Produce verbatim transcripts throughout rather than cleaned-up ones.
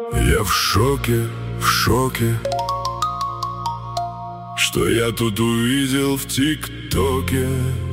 Я в шоке, в шоке, что я тут увидел в ТикТоке.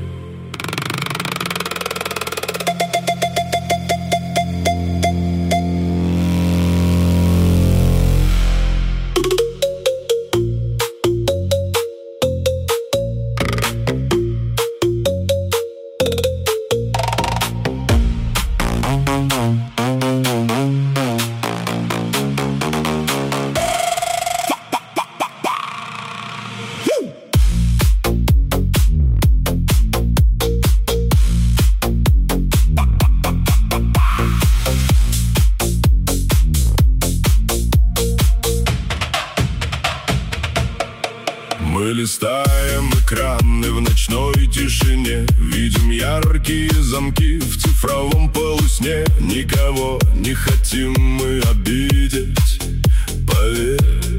Мы листаем экраны в ночной тишине, видим яркие замки в цифровом полусне. Никого не хотим мы обидеть, поверь.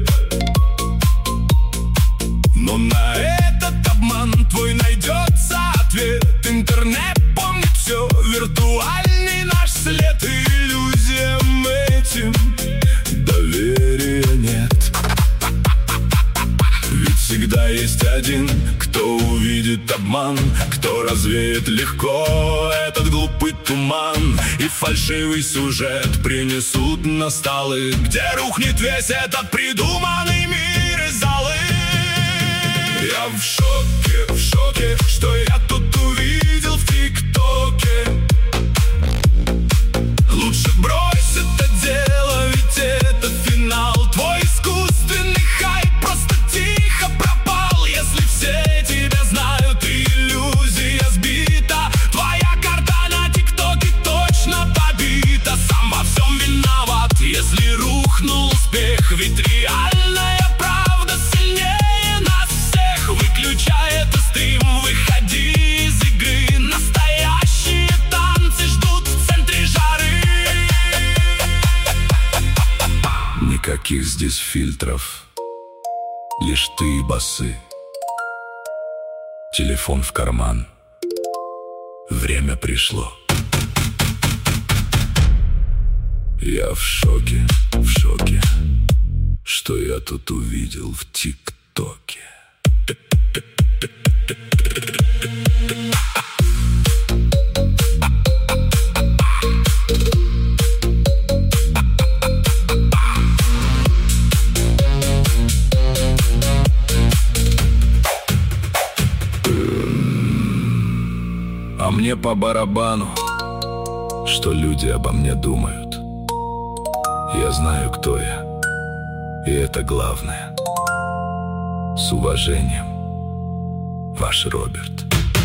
Но на этот обман твой найдется ответ. Интернет помнит все, виртуальный наш след. Иллюзиям этим доверия нет. Всегда есть один, кто увидит обман, кто развеет легко этот глупый туман. И фальшивый сюжет принесут на столы, где рухнет весь этот придуманный мир из золы. Я в шоке, в шоке, что я тут увидел в ТикТоке. Лучше брось это дело, ведь это финал. Твой искусственный хайп просто тихо пропал. Если все тебя знают, иллюзия сбита. Твоя карта на ТикТоке точно побита. Сам во всем виноват, если рухнул успех. Ведь реальная правда сильнее нас всех. Выключай это стрим, выходи из игры. Настоящие танцы ждут в центре жары. Никаких здесь фильтров, лишь ты и басы. Телефон в карман, время пришло. Я в шоке, в шоке, что я тут увидел в ТикТоке. А мне по барабану, что люди обо мне думают. Я знаю, кто я, и это главное. С уважением, ваш Роберт.